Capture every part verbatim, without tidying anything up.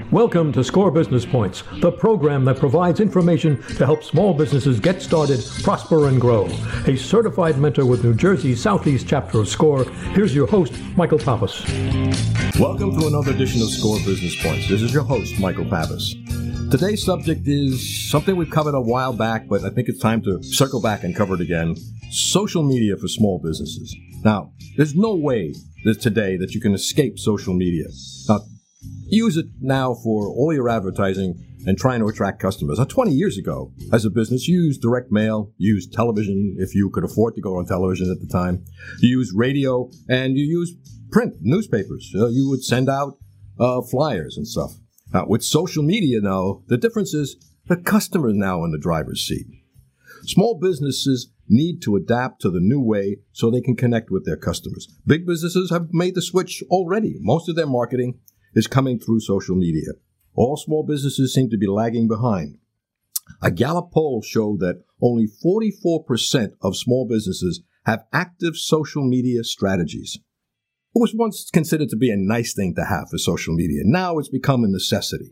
Welcome to SCORE Business Points, the program that provides information to help small businesses get started, prosper, and grow. A certified mentor with New Jersey's Southeast chapter of SCORE, here's your host, Michael Pappas. Welcome to another edition of SCORE Business Points. This is your host, Michael Pappas. Today's subject is something we covered a while back, but I think it's time to circle back and cover it again. Social media for small businesses. Now, there's no way that today that you can escape social media. Now, use it now for all your advertising and trying to attract customers. Now, twenty years ago, as a business, you used direct mail, you used television if you could afford to go on television at the time. You used radio, and you used print, newspapers. Uh, you would send out uh, flyers and stuff. Now, with social media now, the difference is the customer is now in the driver's seat. Small businesses need to adapt to the new way so they can connect with their customers. Big businesses have made the switch already. Most of their marketing is coming through social media. All small businesses seem to be lagging behind. A Gallup poll showed that only forty-four percent of small businesses have active social media strategies. It was once considered to be a nice thing to have for social media. Now it's become a necessity.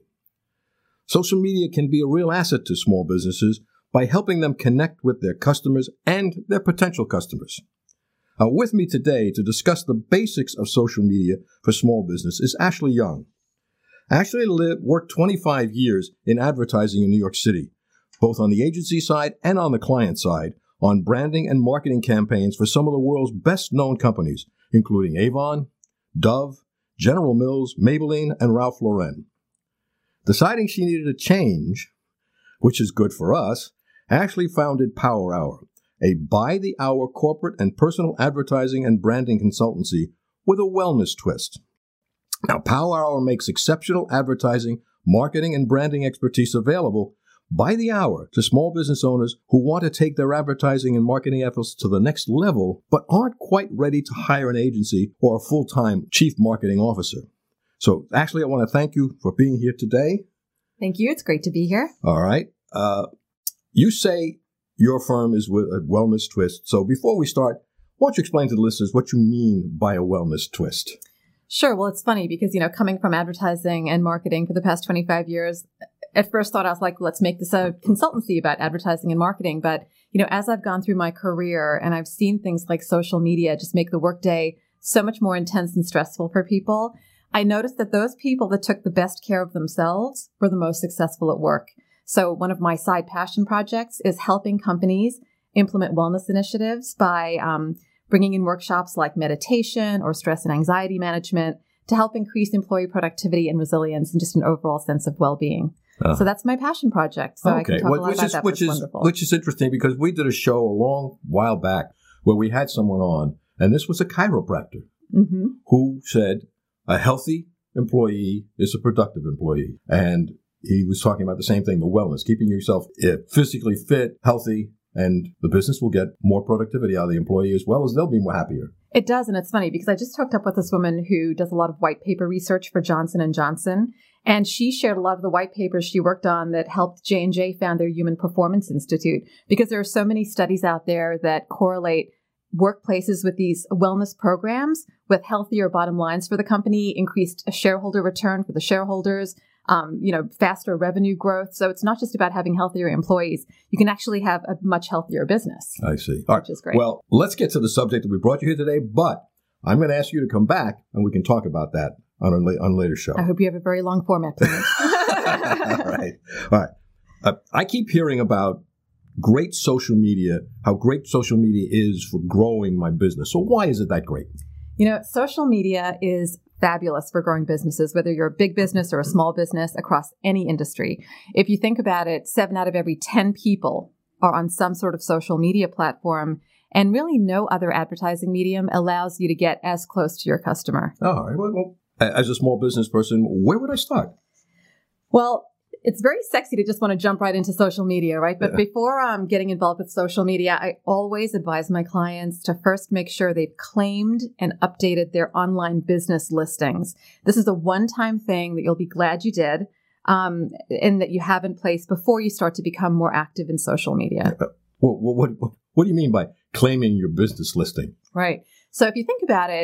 Social media can be a real asset to small businesses by helping them connect with their customers and their potential customers. Uh, with me today to discuss the basics of social media for small business is Ashley Young. Ashley lived, worked twenty-five years in advertising in New York City, both on the agency side and on the client side, on branding and marketing campaigns for some of the world's best-known companies, including Avon, Dove, General Mills, Maybelline, and Ralph Lauren. Deciding she needed a change, which is good for us, Ashley founded Power Hour, a by-the-hour corporate and personal advertising and branding consultancy with a wellness twist. Now, Power Hour makes exceptional advertising, marketing, and branding expertise available by the hour to small business owners who want to take their advertising and marketing efforts to the next level, but aren't quite ready to hire an agency or a full-time chief marketing officer. So, Ashley, I want to thank you for being here today. Thank you. It's great to be here. All right. Uh, you say your firm is with a wellness twist. So before we start, why don't you explain to the listeners what you mean by a wellness twist? Sure. Well, it's funny because, you know, coming from advertising and marketing for the past twenty-five years, at first thought I was like, let's make this a consultancy about advertising and marketing. But, you know, as I've gone through my career and I've seen things like social media just make the workday so much more intense and stressful for people, I noticed that those people that took the best care of themselves were the most successful at work. So one of my side passion projects is helping companies implement wellness initiatives by um, bringing in workshops like meditation or stress and anxiety management to help increase employee productivity and resilience and just an overall sense of well-being. Uh, so that's my passion project. So okay. I can talk well, a lot which about is, that, which is, wonderful. Which is interesting because we did a show a long while back where we had someone on, and this was a chiropractor mm-hmm. who said a healthy employee is a productive employee. And he was talking about the same thing, the wellness, keeping yourself physically fit, healthy, and the business will get more productivity out of the employee as well as they'll be more happier. It does, and it's funny because I just hooked up with this woman who does a lot of white paper research for Johnson and Johnson, and she shared a lot of the white papers she worked on that helped J and J found their Human Performance Institute, because there are so many studies out there that correlate workplaces with these wellness programs with healthier bottom lines for the company, increased shareholder return for the shareholders, um, you know, faster revenue growth. So it's not just about having healthier employees. You can actually have a much healthier business. I see. All right. Which is great. Well, let's get to the subject that we brought you here today, but I'm going to ask you to come back and we can talk about that on a, on a later show. I hope you have a very long format planned. All right. All right. Uh, I keep hearing about great social media, how great social media is for growing my business. So why is it that great? You know, social media is fabulous for growing businesses, whether you're a big business or a small business across any industry. If you think about it, seven out of every ten people are on some sort of social media platform, and really no other advertising medium allows you to get as close to your customer. All right. Well, well, as a small business person, where would I start? Well, it's very sexy to just want to jump right into social media, right? But yeah. before um, getting involved with social media, I always advise my clients to first make sure they've claimed and updated their online business listings. This is a one-time thing that you'll be glad you did um, and that you have in place before you start to become more active in social media. Uh, what, what, what, what do you mean by claiming your business listing? Right. So if you think about it,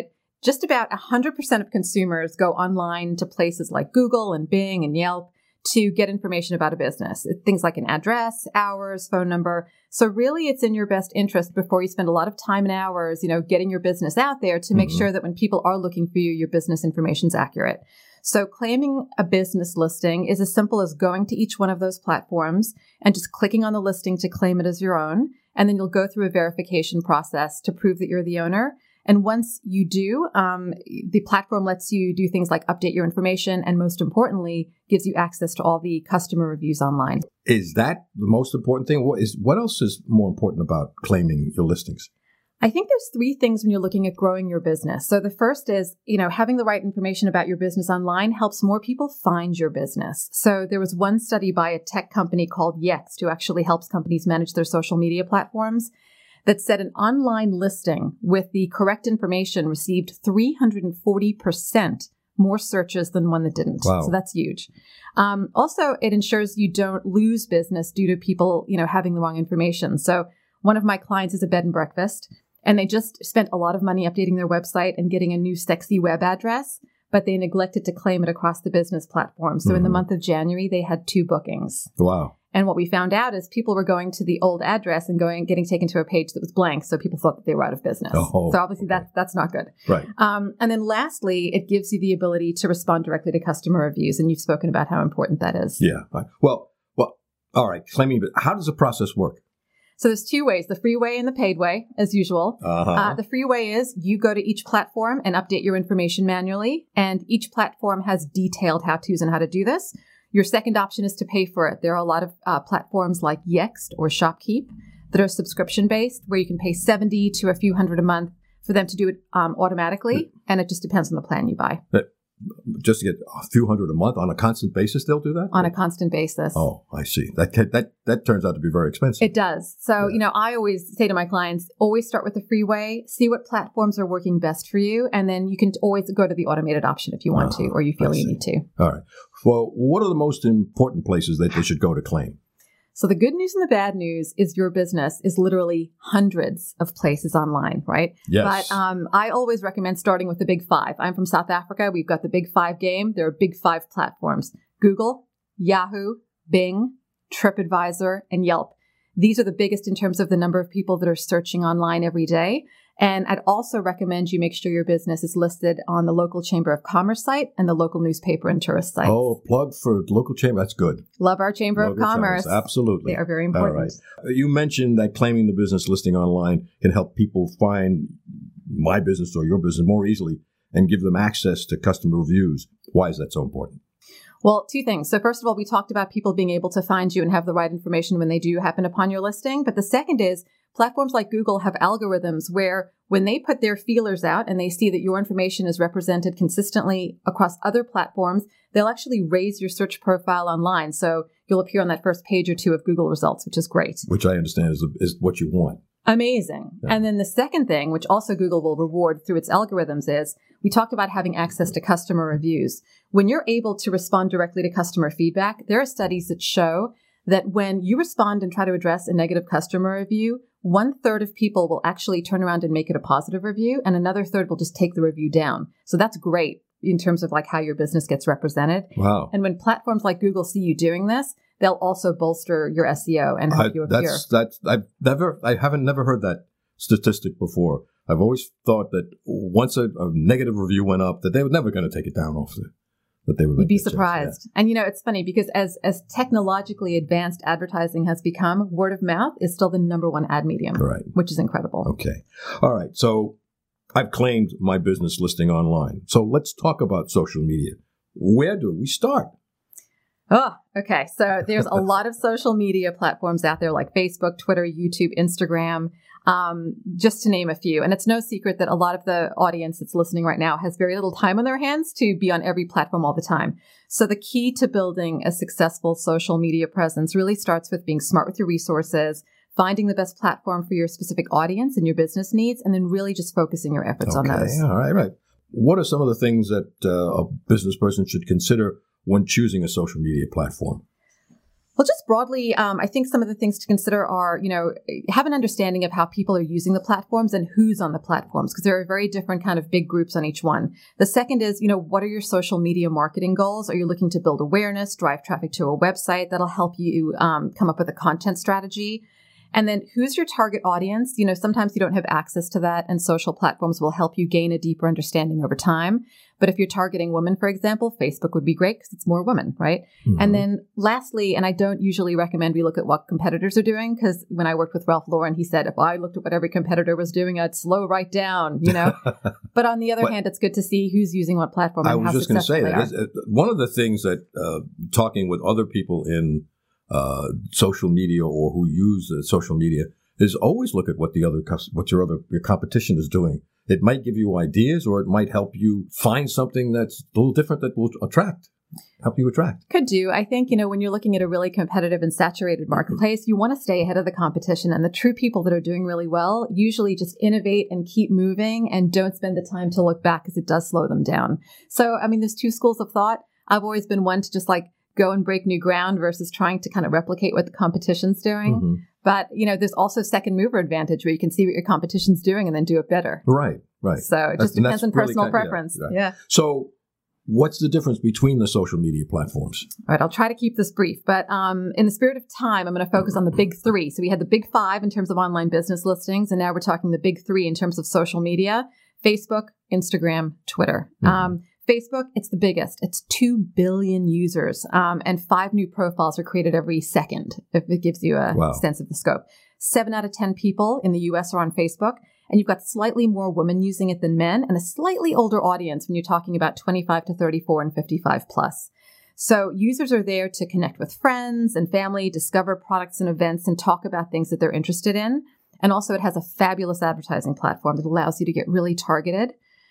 just about one hundred percent of consumers go online to places like Google and Bing and Yelp to get information about a business. Things like an address, hours, phone number. So really it's in your best interest before you spend a lot of time and hours, you know, getting your business out there to make mm-hmm. sure that when people are looking for you, your business information is accurate. So claiming a business listing is as simple as going to each one of those platforms and just clicking on the listing to claim it as your own. And then you'll go through a verification process to prove that you're the owner. And once you do, um, the platform lets you do things like update your information and most importantly, gives you access to all the customer reviews online. Is that the most important thing? What is what else is more important about claiming your listings? I think there's three things when you're looking at growing your business. So the first is, you know, having the right information about your business online helps more people find your business. So there was one study by a tech company called Yext, who actually helps companies manage their social media platforms, that said an online listing with the correct information received three hundred forty percent more searches than one that didn't. Wow. So that's huge. Um, also, it ensures you don't lose business due to people, you know, having the wrong information. So one of my clients is a bed and breakfast, and they just spent a lot of money updating their website and getting a new sexy web address, but they neglected to claim it across the business platform. So mm-hmm. in the month of January, they had two bookings. Wow. And what we found out is people were going to the old address and going, getting taken to a page that was blank. So people thought that they were out of business. Oh, so obviously okay. that's, that's not good. Right. Um, and then lastly, it gives you the ability to respond directly to customer reviews. And you've spoken about how important that is. Yeah. Well, well, all right. Claiming, but how does the process work? So there's two ways, the free way and the paid way, as usual. Uh-huh. Uh, the free way is you go to each platform and update your information manually. And each platform has detailed how-tos on how to do this. Your second option is to pay for it. There are a lot of uh, platforms like Yext or ShopKeep that are subscription-based, where you can pay seventy to a few hundred a month for them to do it um, automatically. And it just depends on the plan you buy. But just to get a few hundred a month on a constant basis, they'll do that? On a constant basis. Oh, I see. That that that turns out to be very expensive. It does. So, yeah. you know, I always say to my clients, always start with the free way, see what platforms are working best for you, and then you can always go to the automated option if you want uh-huh. to, or you feel you need to. All right. Well, what are the most important places that they should go to claim? So the good news and the bad news is your business is literally hundreds of places online, right? Yes. But um, I always recommend starting with the big five. I'm from South Africa. We've got the big five game. There are big five platforms: Google, Yahoo, Bing, TripAdvisor, and Yelp. These are the biggest in terms of the number of people that are searching online every day. And I'd also recommend you make sure your business is listed on the local Chamber of Commerce site and the local newspaper and tourist sites. Oh, plug for local chamber. That's good. Love our Chamber Local of Commerce. Chambers. Absolutely. They are very important. All right. You mentioned that claiming the business listing online can help people find my business or your business more easily and give them access to customer reviews. Why is that so important? Well, two things. So first of all, we talked about people being able to find you and have the right information when they do happen upon your listing. But the second is platforms like Google have algorithms where when they put their feelers out and they see that your information is represented consistently across other platforms, they'll actually raise your search profile online. So you'll appear on that first page or two of Google results, which is great. Which I understand is, is what you want. Amazing. Yeah. And then the second thing, which also Google will reward through its algorithms, is we talked about having access to customer reviews. When you're able to respond directly to customer feedback, there are studies that show that when you respond and try to address a negative customer review, one third of people will actually turn around and make it a positive review, and another third will just take the review down. So that's great in terms of like how your business gets represented. Wow. And when platforms like Google see you doing this, they'll also bolster your S E O and help I, you appear. That's, that's, I've never, I haven't never heard that statistic before. I've always thought that once a, a negative review went up, that they were never going to take it down off the, that they would. You'd be surprised. Yeah. And you know, it's funny because as, as technologically advanced advertising has become, word of mouth is still the number one ad medium, right? Which is incredible. Okay. All right. So I've claimed my business listing online. So let's talk about social media. Where do we start? Oh, okay. So there's a lot of social media platforms out there like Facebook, Twitter, YouTube, Instagram, um, just to name a few. And it's no secret that a lot of the audience that's listening right now has very little time on their hands to be on every platform all the time. So the key to building a successful social media presence really starts with being smart with your resources, finding the best platform for your specific audience and your business needs, and then really just focusing your efforts okay. on those. All right, right. What are some of the things that uh, a business person should consider when choosing a social media platform? Well, just broadly, um, I think some of the things to consider are, you know, have an understanding of how people are using the platforms and who's on the platforms, because there are very different kind of big groups on each one. The second is, you know, what are your social media marketing goals? Are you looking to build awareness, drive traffic to a website? That'll help you um, come up with a content strategy. And then who's your target audience? You know, sometimes you don't have access to that, and social platforms will help you gain a deeper understanding over time. But if you're targeting women, for example, Facebook would be great because it's more women, right? Mm-hmm. And then lastly, and I don't usually recommend we look at what competitors are doing, because when I worked with Ralph Lauren, he said, if I looked at what every competitor was doing, I'd slow right down, you know? But on the other but, hand, it's good to see who's using what platform and I was how just going to say successful that. Is, uh, one of the things that uh, talking with other people in uh, social media or who use uh, social media is always look at what the other what your other your competition is doing. It might give you ideas, or it might help you find something that's a little different that will attract, help you attract. Could do. I think, you know, when you're looking at a really competitive and saturated marketplace, mm-hmm. you want to stay ahead of the competition. And the true people that are doing really well usually just innovate and keep moving and don't spend the time to look back, because it does slow them down. So, I mean, there's two schools of thought. I've always been one to just like go and break new ground versus trying to kind of replicate what the competition's doing. Mm-hmm. But, you know, there's also second mover advantage where you can see what your competition's doing and then do it better. Right, right. So it just that's, depends that's on really personal kind, preference. Yeah, right. yeah. So what's the difference between the social media platforms? All right, I'll try to keep this brief. But um, in the spirit of time, I'm going to focus on the big three. So we had the big five in terms of online business listings, and now we're talking the big three in terms of social media: Facebook, Instagram, Twitter. Mm-hmm. Um, Facebook, it's the biggest. It's two billion users, um, and five new profiles are created every second, if it gives you a wow. sense of the scope. Seven out of ten people in the U S are on Facebook, and you've got slightly more women using it than men, and a slightly older audience when you're talking about twenty-five to thirty-four and fifty-five plus. So users are there to connect with friends and family, discover products and events, and talk about things that they're interested in. And also it has a fabulous advertising platform that allows you to get really targeted.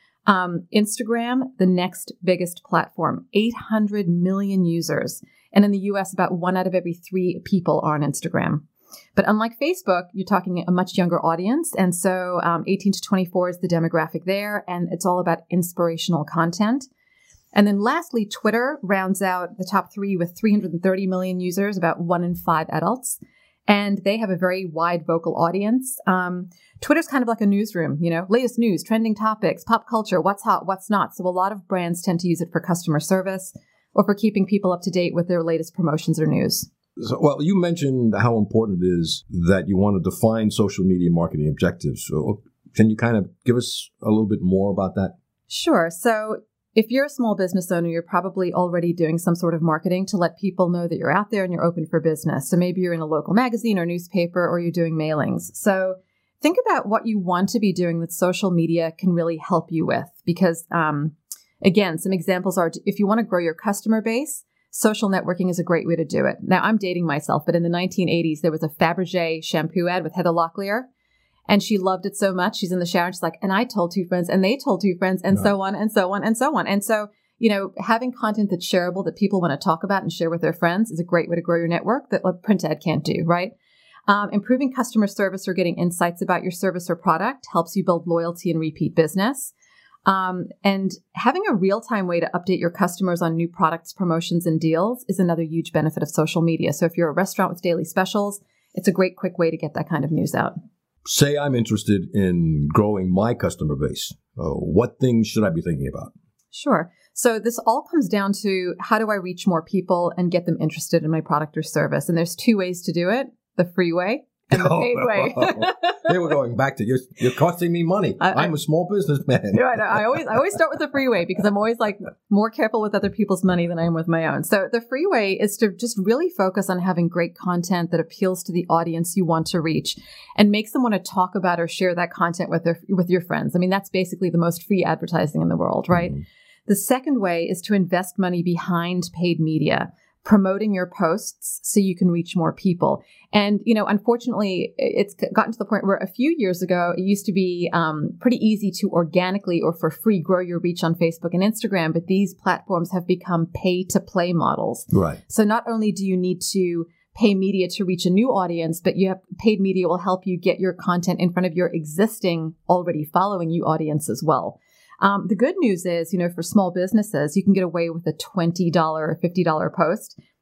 Um, Instagram, the next biggest platform, eight hundred million users. And in the U S, about one out of every three people are on Instagram. But unlike Facebook, you're talking a much younger audience. And so um, eighteen to twenty-four is the demographic there. And it's all about inspirational content. And then lastly, Twitter rounds out the top three with three hundred thirty million users, about one in five adults. And they have a very wide vocal audience. Um, Twitter's kind of like a newsroom, you know, latest news, trending topics, pop culture, what's hot, what's not. So a lot of brands tend to use it for customer service or for keeping people up to date with their latest promotions or news. So, well, you mentioned how important it is that you want to define social media marketing objectives. So can you kind of give us a little bit more about that? Sure. So if you're a small business owner, you're probably already doing some sort of marketing to let people know that you're out there and you're open for business. So maybe you're in a local magazine or newspaper, or you're doing mailings. So think about what you want to be doing that social media can really help you with. Because, um, again, some examples are, if you want to grow your customer base, social networking is a great way to do it. Now, I'm dating myself, but in the nineteen eighties, there was a Fabergé shampoo ad with Heather Locklear. And she loved it so much. She's in the shower and she's like, and I told two friends and they told two friends and right. so on and so on and so on. And so, you know, having content that's shareable that people want to talk about and share with their friends is a great way to grow your network that a print ad can't do, right? Um, improving customer service or getting insights about your service or product helps you build loyalty and repeat business. Um, and having a real-time way to update your customers on new products, promotions, and deals is another huge benefit of social media. So if you're a restaurant with daily specials, it's a great quick way to get that kind of news out. Say I'm interested in growing my customer base. Uh, what things should I be thinking about? Sure. So this all comes down to, how do I reach more people and get them interested in my product or service? And there's two ways to do it: the free way and the paid oh, way. Hey, we're going back to, you're, you're costing me money. I, I'm a small businessman. Right, I always I always start with the free way, because I'm always like more careful with other people's money than I am with my own. So the free way is to just really focus on having great content that appeals to the audience you want to reach and makes them want to talk about or share that content with their with your friends. I mean, that's basically the most free advertising in the world, right? Mm-hmm. The second way is to invest money behind paid media, promoting your posts so you can reach more people. And, you know, unfortunately, it's gotten to the point where a few years ago, it used to be um, pretty easy to organically or for free grow your reach on Facebook and Instagram. But these platforms have become pay to play models. Right. So not only do you need to pay media to reach a new audience, but you have paid media will help you get your content in front of your existing, already following you audience as well. Um, the good news is, you know, for small businesses, you can get away with a twenty dollars or fifty dollars post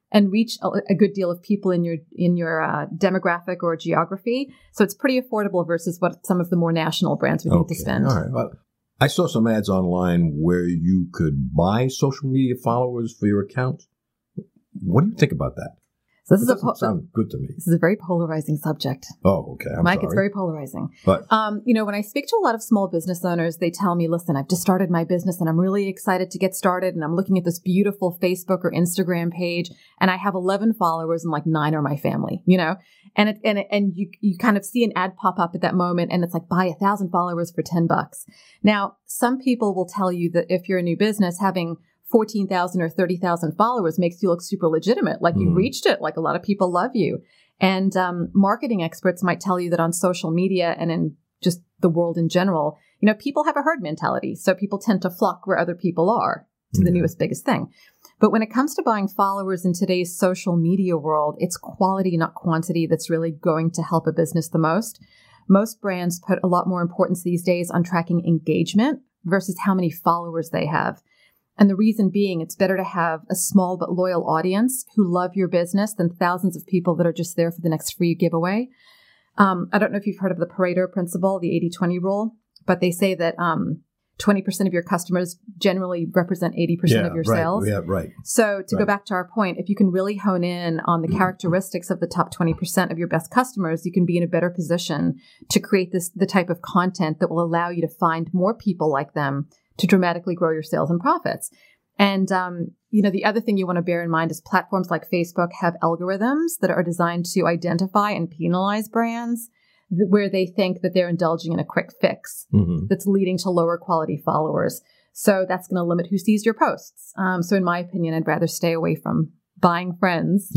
and reach a, a good deal of people in your in your uh, demographic or geography. So it's pretty affordable versus what some of the more national brands would okay. need to spend. All right. Well, I saw some ads online where you could buy social media followers for your account. What do you think about that? So this it is a po- sound good to me. This is a very polarizing subject. Oh, okay. I'm Mike, sorry. It's very polarizing. But um, you know, when I speak to a lot of small business owners, they tell me, "Listen, I've just started my business, and I'm really excited to get started. And I'm looking at this beautiful Facebook or Instagram page, and I have eleven followers, and like nine are my family." You know, and it, and it, and you you kind of see an ad pop up at that moment, and it's like buy a thousand followers for ten bucks. Now, some people will tell you that if you're a new business, having fourteen thousand or thirty thousand followers makes you look super legitimate, like mm. you reached it, like a lot of people love you. And um, marketing experts might tell you that on social media and in just the world in general, you know, people have a herd mentality. So people tend to flock where other people are to mm. the newest, biggest thing. But when it comes to buying followers in today's social media world, it's quality, not quantity, that's really going to help a business the most. Most brands put a lot more importance these days on tracking engagement versus how many followers they have. And the reason being, it's better to have a small but loyal audience who love your business than thousands of people that are just there for the next free giveaway. Um, I don't know if you've heard of the Pareto principle, the eighty twenty rule, but they say that um, twenty percent of your customers generally represent eighty percent yeah, of your right, sales. Yeah, right. So to right. go back to our point, if you can really hone in on the characteristics of the top twenty percent of your best customers, you can be in a better position to create this the type of content that will allow you to find more people like them to dramatically grow your sales and profits. And, um, you know, the other thing you want to bear in mind is platforms like Facebook have algorithms that are designed to identify and penalize brands th- where they think that they're indulging in a quick fix mm-hmm. that's leading to lower quality followers. So that's going to limit who sees your posts. Um, so in my opinion, I'd rather stay away from buying friends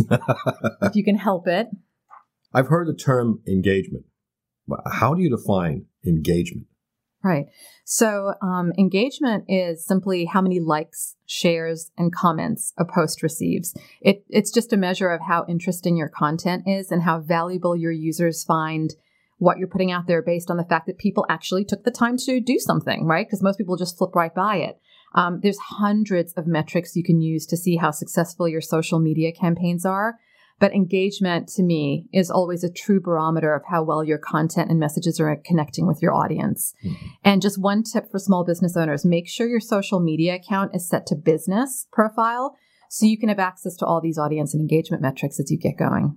if you can help it. I've heard the term engagement. How do you define engagement? Right. So um, engagement is simply how many likes, shares, and comments a post receives. It, it's just a measure of how interesting your content is and how valuable your users find what you're putting out there based on the fact that people actually took the time to do something, right? Because most people just flip right by it. Um, there's hundreds of metrics you can use to see how successful your social media campaigns are. But engagement, to me, is always a true barometer of how well your content and messages are connecting with your audience. Mm-hmm. And just one tip for small business owners, make sure your social media account is set to business profile so you can have access to all these audience and engagement metrics as you get going.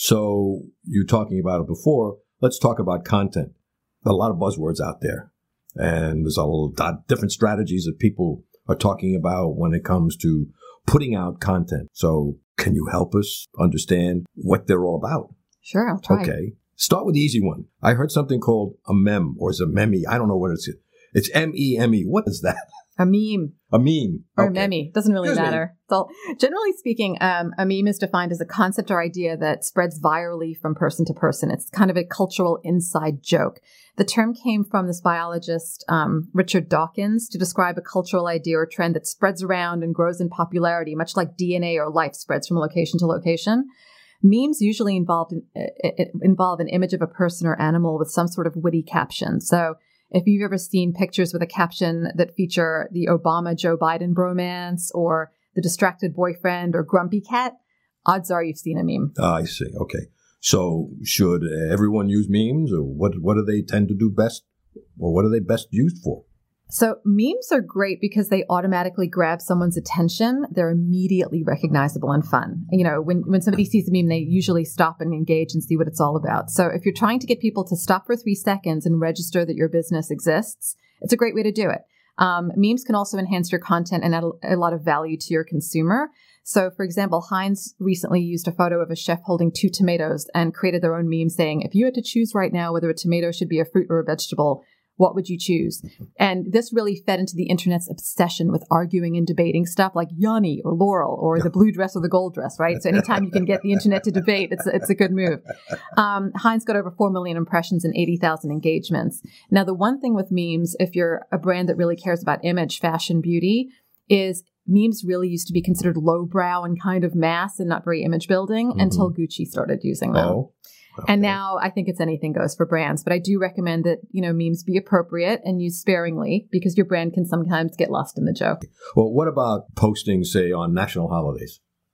So you're talking about it before. Let's talk about content. There are a lot of buzzwords out there. And there's a lot of different strategies that people are talking about when it comes to putting out content. So can you help us understand what they're all about? Sure, I'll try. Okay. Start with the easy one. I heard something called a meme, or is it meme? I don't know what it's. It's M E M E. What is that? A meme. A meme. Or okay. a meme. Doesn't really Excuse matter. So generally speaking, um, a meme is defined as a concept or idea that spreads virally from person to person. It's kind of a cultural inside joke. The term came from this biologist, um, Richard Dawkins, to describe a cultural idea or trend that spreads around and grows in popularity, much like D N A or life spreads from location to location. Memes usually involve, involve an image of a person or animal with some sort of witty caption. So if you've ever seen pictures with a caption that feature the Obama-Joe Biden bromance or the distracted boyfriend or grumpy cat, odds are you've seen a meme. Ah, I see. Okay. So should everyone use memes, or what, what do they tend to do best, or what are they best used for? So memes are great because they automatically grab someone's attention. They're immediately recognizable and fun. You know, when, when somebody sees a meme, they usually stop and engage and see what it's all about. So if you're trying to get people to stop for three seconds and register that your business exists, it's a great way to do it. Um, memes can also enhance your content and add a lot of value to your consumer. So, for example, Heinz recently used a photo of a chef holding two tomatoes and created their own meme saying, if you had to choose right now whether a tomato should be a fruit or a vegetable, what would you choose? And this really fed into the internet's obsession with arguing and debating stuff like Yanni or Laurel or the blue dress or the gold dress, right? So anytime you can get the internet to debate, it's, it's a good move. Um, Heinz got over four million impressions and eighty thousand engagements. Now, the one thing with memes, if you're a brand that really cares about image, fashion, beauty, is memes really used to be considered lowbrow and kind of mass and not very image building mm-hmm. until Gucci started using them. Oh. Okay. And now I think it's anything goes for brands, but I do recommend that, you know, memes be appropriate and used sparingly because your brand can sometimes get lost in the joke. Well, what about posting, say, on national holidays?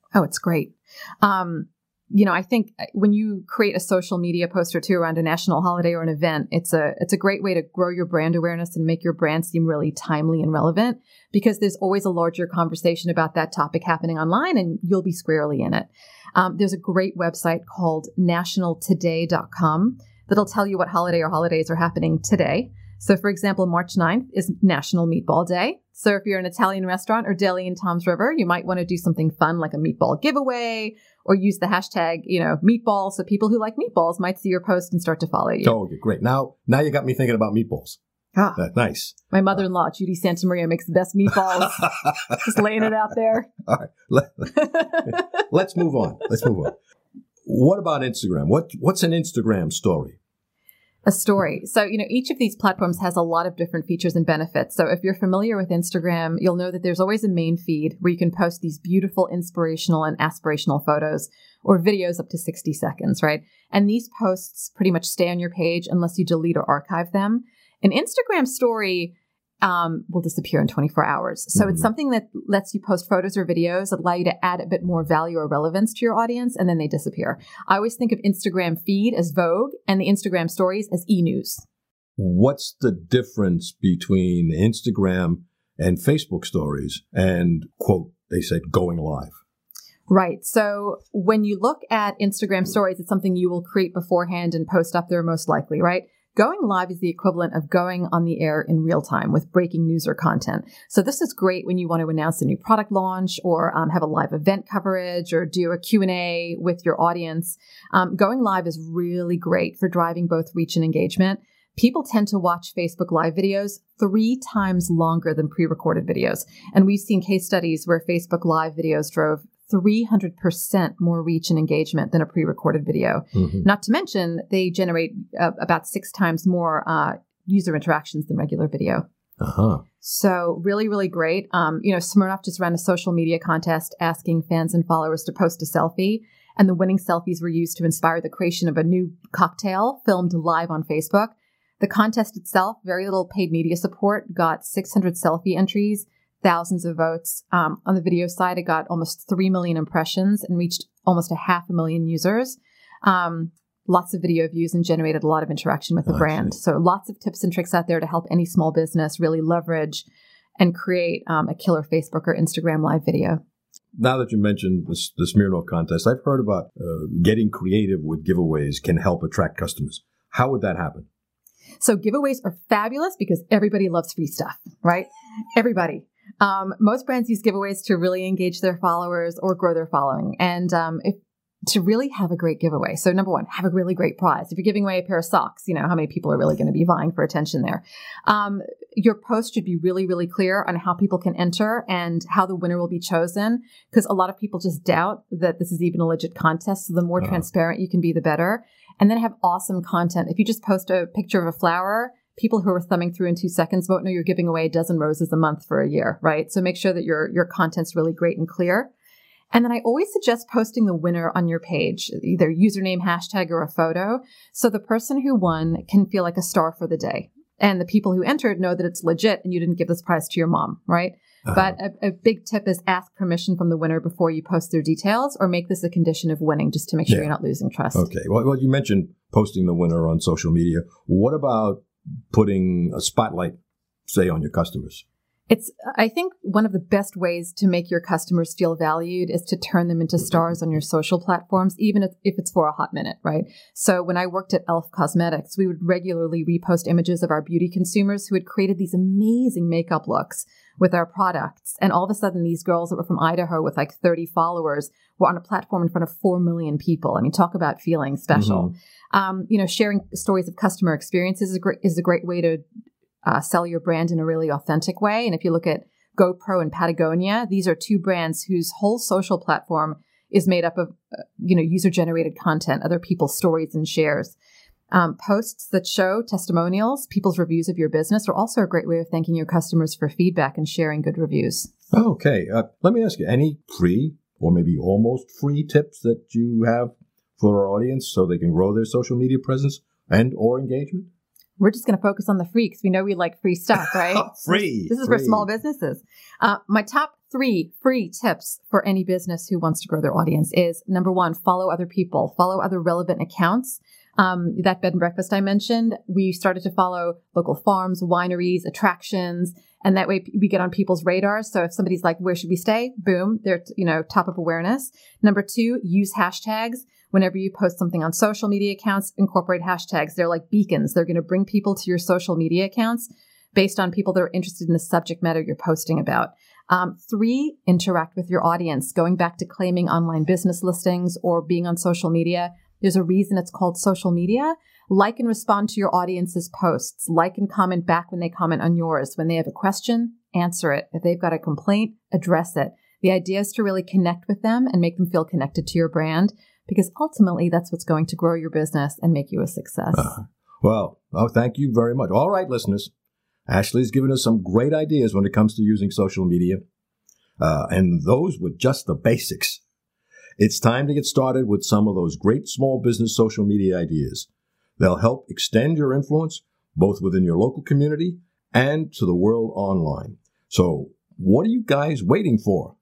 Oh, it's great. Um, you know, I think when you create a social media post or two around a national holiday or an event, it's a it's a great way to grow your brand awareness and make your brand seem really timely and relevant, because there's always a larger conversation about that topic happening online, and you'll be squarely in it. Um, there's a great website called national today dot com that'll tell you what holiday or holidays are happening today. So, for example, March ninth is National Meatball Day. So if you're an Italian restaurant or deli in Toms River, you might want to do something fun like a meatball giveaway, or use the hashtag, you know, meatballs. So people who like meatballs might see your post and start to follow you. Oh, great. Now, now you got me thinking about meatballs. Ah, That's nice. My mother-in-law, Judy Santamaria, makes the best meatballs. Just laying it out there. All right. Let, let's move on. Let's move on. What about Instagram? What What's an Instagram story? A story. So, you know, each of these platforms has a lot of different features and benefits. So if you're familiar with Instagram, you'll know that there's always a main feed where you can post these beautiful, inspirational and aspirational photos or videos up to sixty seconds, right? And these posts pretty much stay on your page unless you delete or archive them. An Instagram story um, will disappear in twenty-four hours. So mm-hmm. it's something that lets you post photos or videos that allow you to add a bit more value or relevance to your audience, and then they disappear. I always think of Instagram feed as Vogue and the Instagram stories as e-news. What's the difference between Instagram and Facebook stories and, quote, they said going live? Right. So when you look at Instagram stories, it's something you will create beforehand and post up there most likely, right? Going live is the equivalent of going on the air in real time with breaking news or content. So this is great when you want to announce a new product launch or um, have a live event coverage or do a Q and A with your audience. Um, going live is really great for driving both reach and engagement. People tend to watch Facebook Live videos three times longer than pre-recorded videos. And we've seen case studies where Facebook Live videos drove three hundred percent more reach and engagement than a pre-recorded video. Mm-hmm. Not to mention, they generate uh, about six times more uh, user interactions than regular video. Uh-huh. So really, really great. Um, you know, Smirnoff just ran a social media contest asking fans and followers to post a selfie. And the winning selfies were used to inspire the creation of a new cocktail filmed live on Facebook. The contest itself, very little paid media support, got six hundred selfie entries, thousands of votes. Um, on the video side, it got almost three million impressions and reached almost a half a million users. Um, lots of video views and generated a lot of interaction with the oh, brand. So lots of tips and tricks out there to help any small business really leverage and create um, a killer Facebook or Instagram live video. Now that you mentioned this, the Smirnoff contest, I've heard about uh, getting creative with giveaways can help attract customers. How would that happen? So giveaways are fabulous because everybody loves free stuff, right? Everybody. Um, most brands use giveaways to really engage their followers or grow their following. And um, if, to really have a great giveaway. So number one, have a really great prize. If you're giving away a pair of socks, you know, how many people are really going to be vying for attention there? Um, your post should be really, really clear on how people can enter and how the winner will be chosen, because a lot of people just doubt that this is even a legit contest. So the more uh-huh. transparent you can be, the better. And then have awesome content. If you just post a picture of a flower, people who are thumbing through in two seconds won't know you're giving away a dozen roses a month for a year, right? So make sure that your, your content's really great and clear. And then I always suggest posting the winner on your page, either username, hashtag, or a photo, so the person who won can feel like a star for the day. And the people who entered know that it's legit and you didn't give this prize to your mom, right? Uh-huh. But a, a big tip is ask permission from the winner before you post their details, or make this a condition of winning just to make sure yeah. you're not losing trust. Okay. Well, well, you mentioned posting the winner on social media. What about putting a spotlight, say, on your customers? It's, I think, one of the best ways to make your customers feel valued is to turn them into stars on your social platforms, even if, if it's for a hot minute, right? So when I worked at e l f Cosmetics, we would regularly repost images of our beauty consumers who had created these amazing makeup looks with our products. And all of a sudden, these girls that were from Idaho with like thirty followers were on a platform in front of four million people. I mean, talk about feeling special. Mm-hmm. Um, you know, sharing stories of customer experiences is a great, is a great way to Uh, sell your brand in a really authentic way. And if you look at GoPro and Patagonia, these are two brands whose whole social platform is made up of, uh, you know, user-generated content, other people's stories and shares. Um, posts that show testimonials, people's reviews of your business, are also a great way of thanking your customers for feedback and sharing good reviews. Okay. Uh, let me ask you, any free or maybe almost free tips that you have for our audience so they can grow their social media presence and or engagement? we're just going to focus on the free because we know we like free stuff, right? free. This is free. for small businesses. Uh, my top three free tips for any business who wants to grow their audience is, number one, follow other people, follow other relevant accounts. Um, that bed and breakfast I mentioned, we started to follow local farms, wineries, attractions, and that way we get on people's radars. So if somebody's like, where should we stay? Boom, they're, you know, top of awareness. Number two, use hashtags. Whenever you post something on social media accounts, incorporate hashtags. They're like beacons. They're going to bring people to your social media accounts based on people that are interested in the subject matter you're posting about. Um, three, interact with your audience. Going back to claiming online business listings or being on social media, there's a reason it's called social media. Like and respond to your audience's posts. Like and comment back when they comment on yours. When they have a question, answer it. If they've got a complaint, address it. The idea is to really connect with them and make them feel connected to your brand, because ultimately that's what's going to grow your business and make you a success. Uh, well, oh, thank you very much. All right, listeners. Ashley's given us some great ideas when it comes to using social media. Uh, and those were just the basics. It's time to get started with some of those great small business social media ideas. They'll help extend your influence both within your local community and to the world online. So what are you guys waiting for?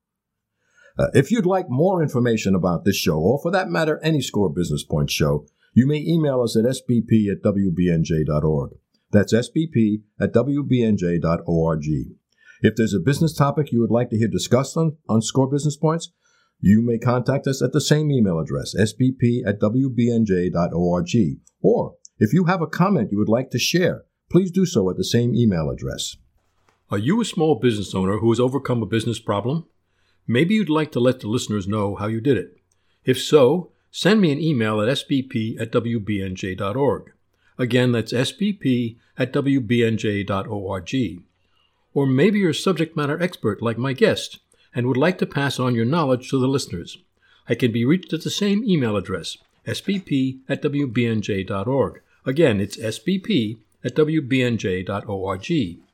Uh, if you'd like more information about this show, or for that matter, any Score Business Points show, you may email us at s b p at w b n j dot org. That's s b p at w b n j dot org. If there's a business topic you would like to hear discussed on, on Score Business Points, you may contact us at the same email address, s b p at w b n j dot org. Or if you have a comment you would like to share, please do so at the same email address. Are you a small business owner who has overcome a business problem? Maybe you'd like to let the listeners know how you did it. If so, send me an email at s b p at w b n j dot org. Again, that's s b p at w b n j dot org. Or maybe you're a subject matter expert like my guest and would like to pass on your knowledge to the listeners. I can be reached at the same email address, s b p at w b n j dot org. Again, it's s b p at w b n j dot org.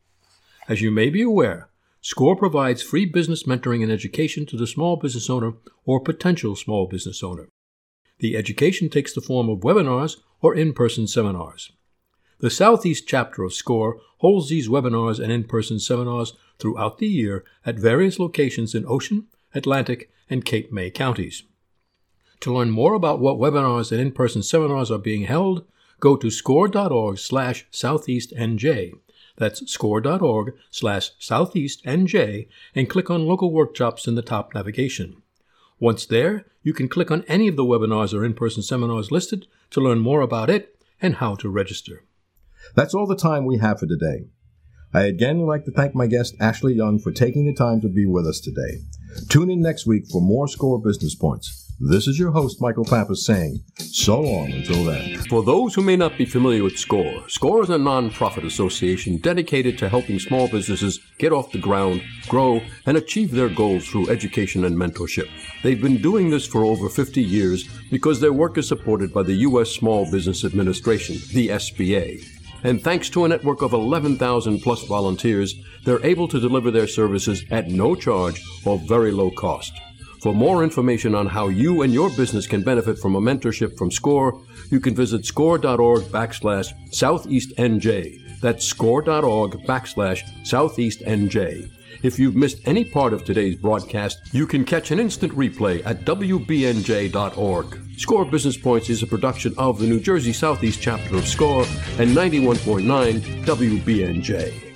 As you may be aware, SCORE provides free business mentoring and education to the small business owner or potential small business owner. The education takes the form of webinars or in-person seminars. The Southeast chapter of SCORE holds these webinars and in-person seminars throughout the year at various locations in Ocean, Atlantic, and Cape May counties. To learn more about what webinars and in-person seminars are being held, go to score.org slash southeastnj. That's score.org slash southeastnj and click on Local Workshops in the top navigation. Once there, you can click on any of the webinars or in-person seminars listed to learn more about it and how to register. That's all the time we have for today. I again would like to thank my guest, Ashley Young, for taking the time to be with us today. Tune in next week for more SCORE Business Points. This is your host, Michael Pappas, saying so long until then. For those who may not be familiar with SCORE, SCORE is a non-profit association dedicated to helping small businesses get off the ground, grow, and achieve their goals through education and mentorship. They've been doing this for over fifty years because their work is supported by the U S Small Business Administration, the S B A. And thanks to a network of eleven thousand plus volunteers, they're able to deliver their services at no charge or very low cost. For more information on how you and your business can benefit from a mentorship from SCORE, you can visit score.org backslash southeastnj. That's score.org backslash southeastnj. If you've missed any part of today's broadcast, you can catch an instant replay at w b n j dot org. SCORE Business Points is a production of the New Jersey Southeast chapter of SCORE and ninety-one point nine W B N J.